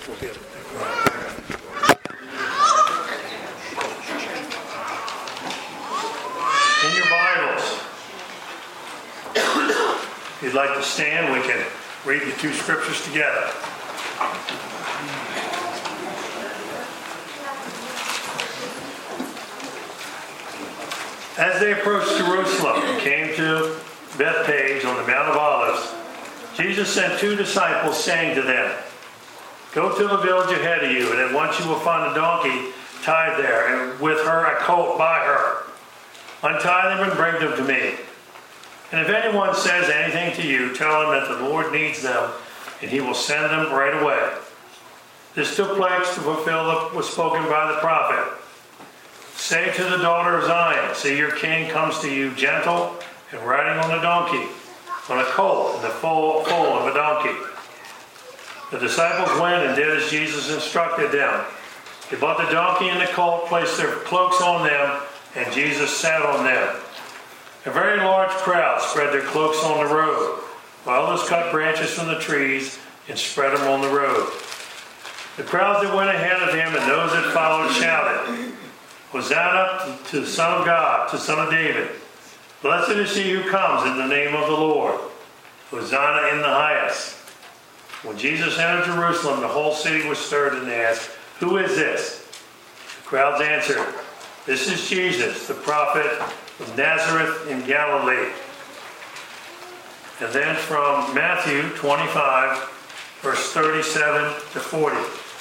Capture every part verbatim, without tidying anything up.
We'll get it. In your Bibles, if you'd like to stand, we can read the two scriptures together. As they approached Jerusalem and came to Bethphage on the Mount of Olives, Jesus sent two disciples, saying to them, "Go to the village ahead of you, and at once you will find a donkey tied there, and with her a colt by her. Untie them and bring them to me. And if anyone says anything to you, tell him that the Lord needs them, and he will send them right away." This took place to fulfill what was spoken by the prophet. "Say to the daughter of Zion, see, your king comes to you gentle and riding on a donkey, on a colt, and the foal, foal of a donkey." The disciples went and did as Jesus instructed them. They bought the donkey and the colt, placed their cloaks on them, and Jesus sat on them. A very large crowd spread their cloaks on the road, while others cut branches from the trees and spread them on the road. The crowds that went ahead of him and those that followed shouted, "Hosanna to the Son of God, to the Son of David. Blessed is he who comes in the name of the Lord. Hosanna in the highest." When Jesus entered Jerusalem, the whole city was stirred, and they asked, "Who is this?" The crowds answered, "This is Jesus, the prophet of Nazareth in Galilee." And then from Matthew twenty-five, verse thirty-seven to forty.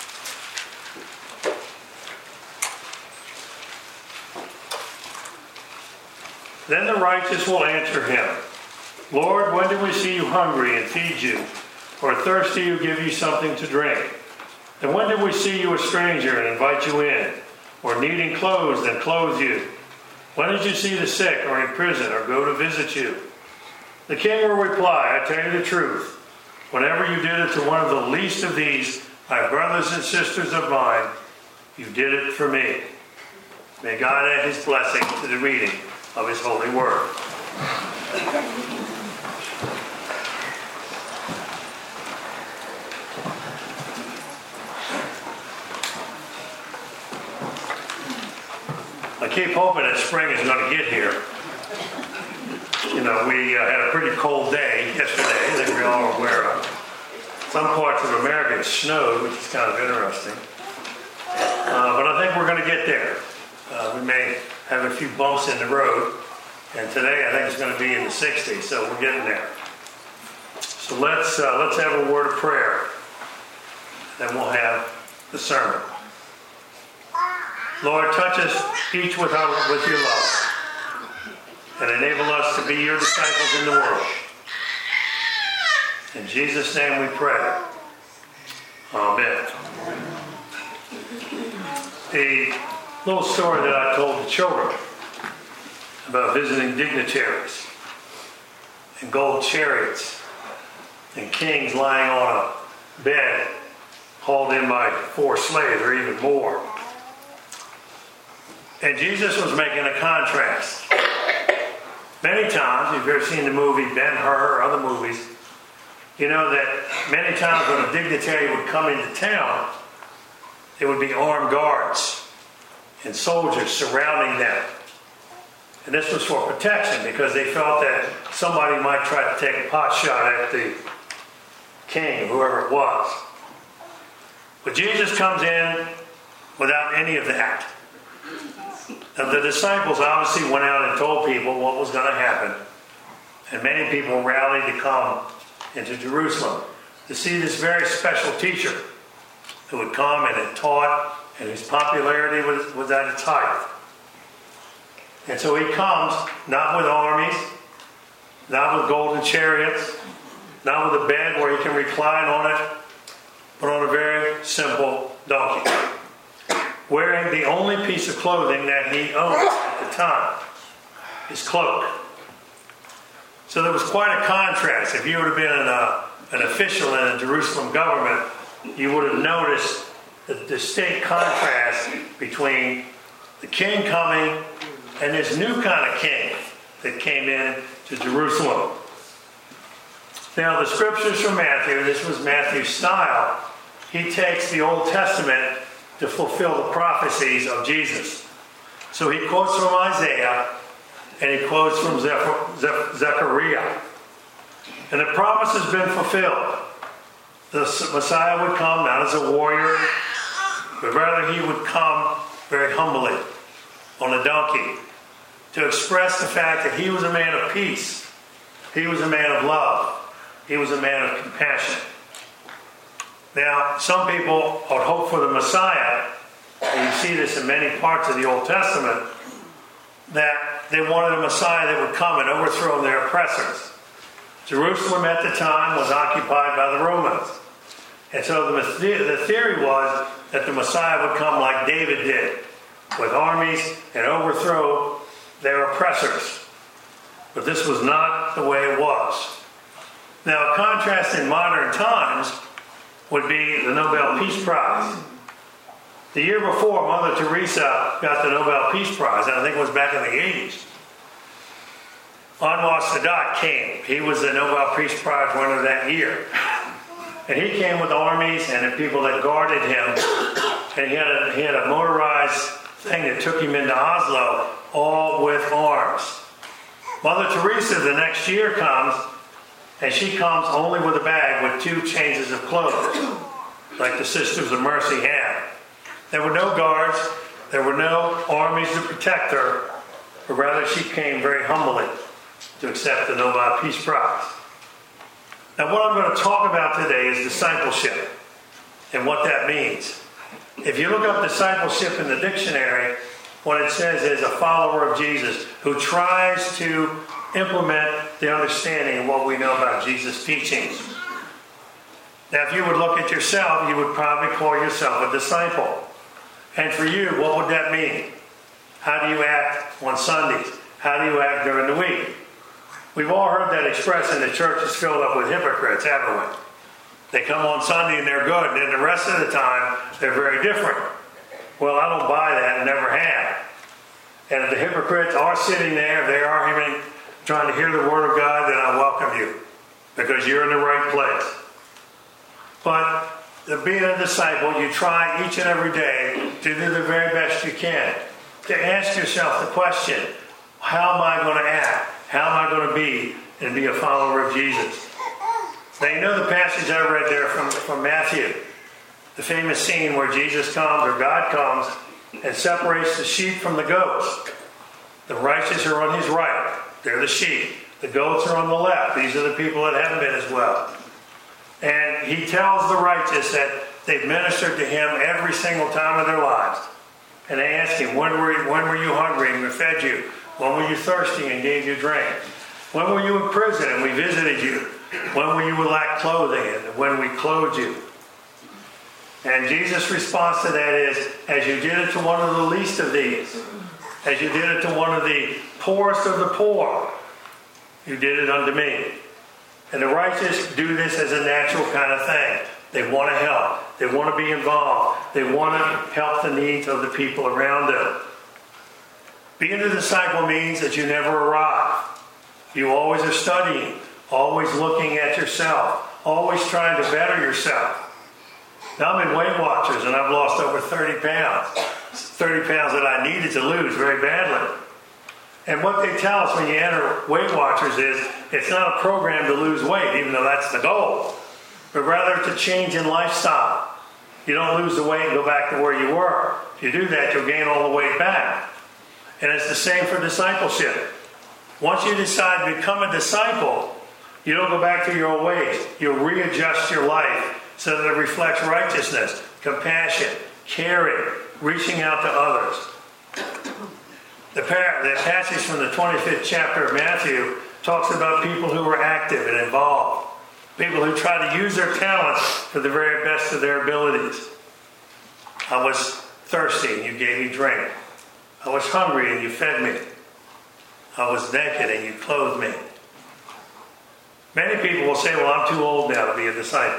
Then the righteous will answer him, "Lord, when did we see you hungry and feed you, or thirsty and give you something to drink? And when did we see you a stranger and invite you in, or needing clothes and clothe you? When did you see the sick or in prison or go to visit you?" The king will reply, "I tell you the truth. Whenever you did it to one of the least of these, my brothers and sisters of mine, you did it for me." May God add his blessing to the reading of his holy word. I keep hoping that spring is going to get here. You know, we uh, had a pretty cold day yesterday that we all are aware of. Some parts of America it snowed, which is kind of interesting. Uh, but I think we're going to get there. Uh, we may have a few bumps in the road, and today I think it's going to be in the sixties, so we're getting there. So let's uh, let's have a word of prayer, then we'll have the sermon. Lord, touch us each with, our, with your love, and enable us to be your disciples in the world. In Jesus' name we pray. Amen. The little story that I told the children about visiting dignitaries and gold chariots and kings lying on a bed hauled in by four slaves or even more. And Jesus was making a contrast. Many times, if you've ever seen the movie Ben-Hur or other movies, you know that many times when a dignitary would come into town, there would be armed guards and soldiers surrounding them. And this was for protection because they felt that somebody might try to take a pot shot at the king or whoever it was. But Jesus comes in without any of that. Now, the disciples obviously went out and told people what was going to happen. And many people rallied to come into Jerusalem to see this very special teacher who would come and had taught, and whose popularity was, was at its height. And so he comes, not with armies, not with golden chariots, not with a bed where he can recline on it, but on a very simple donkey, wearing the only piece of clothing that he owned at the time, his cloak. So there was quite a contrast. If you would have been an, uh, an official in the Jerusalem government, you would have noticed the distinct contrast between the king coming and this new kind of king that came in to Jerusalem. Now, the scriptures from Matthew, this was Matthew's style. he takes the Old Testament to fulfill the prophecies of Jesus. So he quotes from Isaiah, and he quotes from Zechariah. And the promise has been fulfilled. The Messiah would come not as a warrior, but rather he would come very humbly on a donkey to express the fact that he was a man of peace. He was a man of love. He was a man of compassion. Now, some people would hope for the Messiah, and you see this in many parts of the Old Testament, that they wanted a Messiah that would come and overthrow their oppressors. Jerusalem at the time was occupied by the Romans. And so the, the theory was that the Messiah would come like David did, with armies and overthrow their oppressors. But this was not the way it was. Now, a contrast in modern times would be the Nobel Peace Prize. The year before, Mother Teresa got the Nobel Peace Prize, and I think it was back in the eighties. Anwar Sadat came. He was the Nobel Peace Prize winner that year. And he came with armies and the people that guarded him. And he had a, he had a motorized thing that took him into Oslo, all with arms. Mother Teresa the next year comes, and she comes only with a bag with two changes of clothes, like the Sisters of Mercy had. There were no guards. There were no armies to protect her, but rather she came very humbly to accept the Nobel Peace Prize. Now, what I'm going to talk about today is discipleship and what that means. If you look up discipleship in the dictionary, what it says is a follower of Jesus who tries to implement the understanding of what we know about Jesus' teachings. Now, if you would look at yourself, you would probably call yourself a disciple. And for you, what would that mean? How do you act on Sundays? How do you act during the week? We've all heard that expressed, and the church is filled up with hypocrites, haven't we? They come on Sunday and they're good, and then the rest of the time, they're very different. Well, I don't buy that and never have. And if the hypocrites are sitting there, they are hearing, trying to hear the word of God, then I welcome you, because you're in the right place. But to being a disciple, you try each and every day to do the very best you can. To ask yourself the question, how am I going to act? How am I going to be and be a follower of Jesus? Now, you know the passage I read there from, from Matthew, the famous scene where Jesus comes, or God comes, and separates the sheep from the goats. The righteous are on his right. They're the sheep. The goats are on the left. These are the people that haven't been as well. And he tells the righteous that they've ministered to him every single time of their lives. And they ask him, when were you, when were you hungry and we fed you? When were you thirsty and gave you drink? When were you in prison and we visited you? When were you without clothing and when we clothed you? And Jesus' response to that is, as you did it to one of the least of these, as you did it to one of the poorest of the poor, you did it unto me. And the righteous do this as a natural kind of thing. They want to help. They want to be involved. They want to help the needs of the people around them. Being a disciple means that you never arrive. You always are studying, always looking at yourself, always trying to better yourself. Now, I'm in Weight Watchers, and I've lost over thirty pounds. thirty pounds that I needed to lose very badly. And what they tell us when you enter Weight Watchers is it's not a program to lose weight, even though that's the goal, but rather to change in lifestyle. You don't lose the weight and go back to where you were. If you do that, you'll gain all the weight back. And it's the same for discipleship. Once you decide to become a disciple, you don't go back to your old ways. You'll readjust your life so that it reflects righteousness, compassion, caring, reaching out to others. The, par- the passage from the twenty-fifth chapter of Matthew talks about people who are active and involved. People who try to use their talents for the very best of their abilities. I was thirsty and you gave me drink. I was hungry and you fed me. I was naked and you clothed me. Many people will say, well, I'm too old now to be a disciple.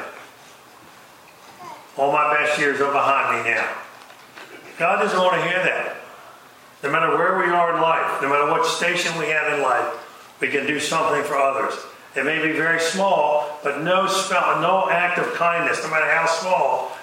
All my best years are behind me now. God doesn't want to hear that. No matter where we are in life, no matter what station we have in life, we can do something for others. It may be very small, but no, no act of kindness, no matter how small,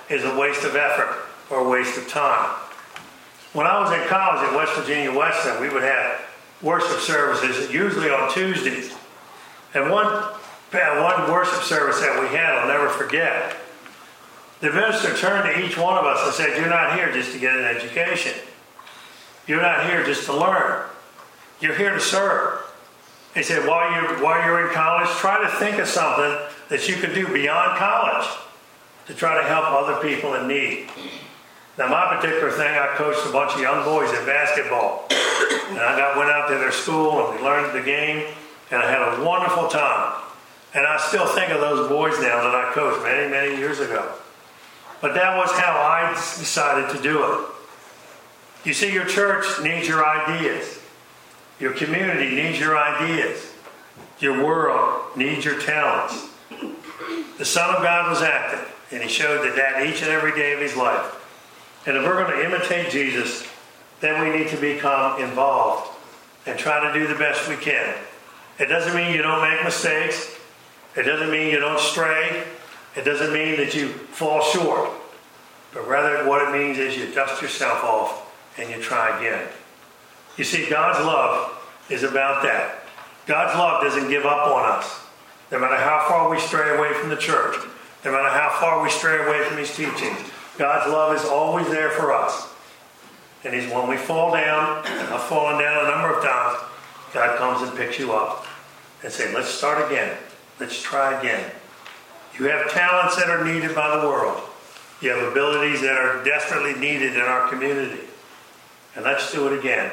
is a waste of effort or a waste of time. When I was in college at West Virginia Western, we would have worship services, usually on Tuesdays. And one, one worship service that we had, I'll never forget. The minister turned to each one of us and said, "You're not here just to get an education. You're not here just to learn. You're here to serve." He said, while you're, while you're in college, try to think of something that you could do beyond college to try to help other people in need. Now, my particular thing, I coached a bunch of young boys in basketball. And I got, went out to their school and we learned the game, and I had a wonderful time. And I still think of those boys now that I coached many, many years ago. But that was how I decided to do it. You see, your church needs your ideas. Your community needs your ideas. Your world needs your talents. The Son of God was active, and he showed that that each and every day of his life. And if we're going to imitate Jesus, then we need to become involved and try to do the best we can. It doesn't mean you don't make mistakes. It doesn't mean you don't stray. It doesn't mean that you fall short. But rather what it means is you dust yourself off and you try again. You see, God's love is about that. God's love doesn't give up on us. No matter how far we stray away from the church, no matter how far we stray away from his teachings, God's love is always there for us. And he's, when we fall down, and I've fallen down a number of times, God comes and picks you up and says, let's start again. Let's try again. You have talents that are needed by the world. You have abilities that are desperately needed in our community. And let's do it again.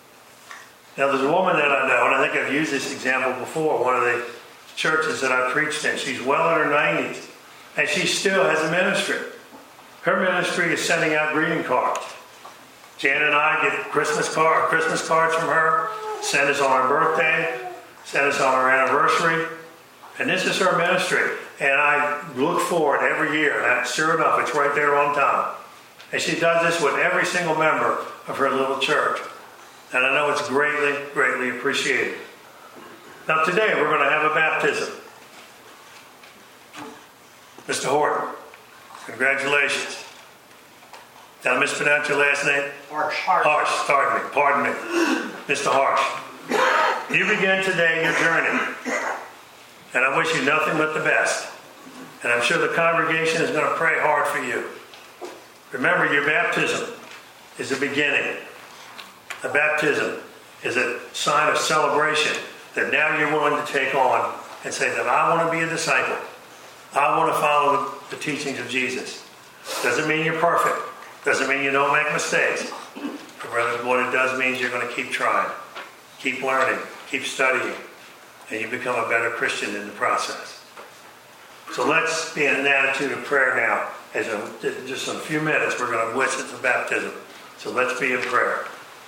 Now, there's a woman that I know, and I think I've used this example before, one of the churches that I preached in. She's well in her nineties, and she still has a ministry. Her ministry is sending out greeting cards. Jan and I get Christmas card, Christmas cards from her, send us on our birthday, send us on our anniversary. And this is her ministry. And I look for it every year. And sure enough, it's right there on time. And she does this with every single member of her little church. And I know it's greatly, greatly appreciated. Now today we're going to have a baptism. Mister Horton, congratulations. Did I mispronounce your last name? Harsh. Harsh. Harsh, pardon me, pardon me. Mister Harsh, you begin today your journey. And I wish you nothing but the best. And I'm sure the congregation is going to pray hard for you. Remember, your baptism is the beginning. A baptism is a sign of celebration that now you're willing to take on and say that I want to be a disciple. I want to follow the teachings of Jesus. Doesn't mean you're perfect. Doesn't mean you don't make mistakes. But rather what it does means you're going to keep trying, keep learning, keep studying, and you become a better Christian in the process. So let's be in an attitude of prayer now. As a, just in a few minutes, we're going to witness the baptism. So let's be in prayer.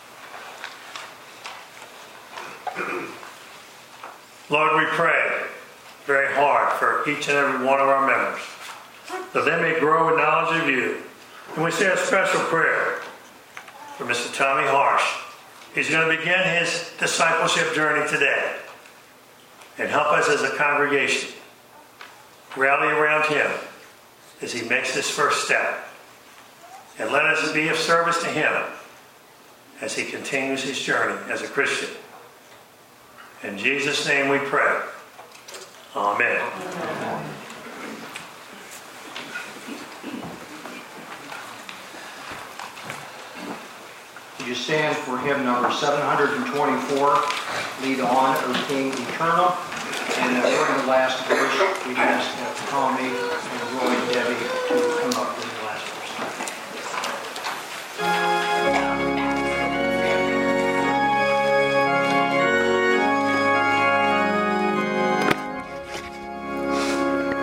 Lord, we pray very hard for each and every one of our members, that they may grow in knowledge of you. And we say a special prayer for Mister Tommy Harsh. He's going to begin his discipleship journey today. And help us as a congregation rally around him as he makes this first step. And let us be of service to him as he continues his journey as a Christian. In Jesus' name we pray. Amen. Amen. You stand for hymn number seven hundred twenty-four, Lead On, O King Eternal. And uh, during the last verse, we ask that Tommy and Roy